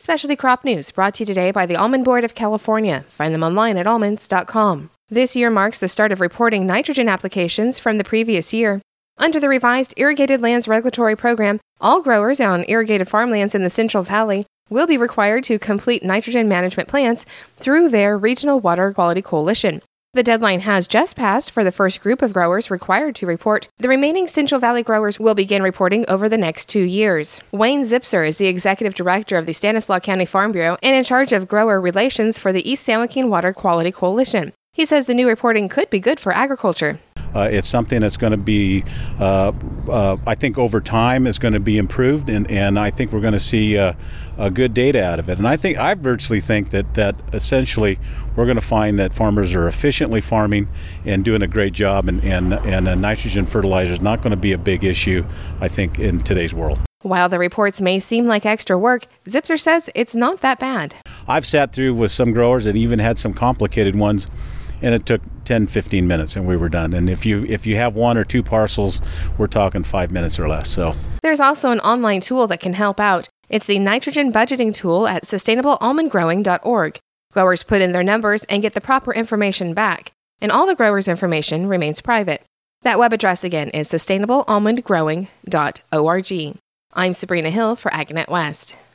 Specialty Crop News brought to you today by the Almond Board of California. Find them online at almonds.com. This year marks the start of reporting nitrogen applications from the previous year. Under the revised Irrigated Lands Regulatory Program, all growers on irrigated farmlands in the Central Valley will be required to complete nitrogen management plans through their Regional Water Quality Coalition. The deadline has just passed for the first group of growers required to report. The remaining Central Valley growers will begin reporting over the next 2 years. Wayne Zipser is the executive director of the Stanislaus County Farm Bureau and in charge of grower relations for the East San Joaquin Water Quality Coalition. He says the new reporting could be good for agriculture. It's something that's going to be, I think over time is going to be improved, and I think we're going to see a good data out of it. And I virtually think that essentially we're going to find that farmers are efficiently farming and doing a great job, and nitrogen fertilizer is not going to be a big issue, I think, in today's world. While the reports may seem like extra work, Zipser says it's not that bad. I've sat through with some growers that even had some complicated ones, and it took 10-15 minutes and we were done. And if you have 1 or 2 parcels, we're talking 5 minutes or less. So there's also an online tool that can help out. It's the nitrogen budgeting tool at sustainablealmondgrowing.org. Growers put in their numbers and get the proper information back, and all the growers' information remains private. That web address again is sustainablealmondgrowing.org. I'm Sabrina Hill for AgNet West.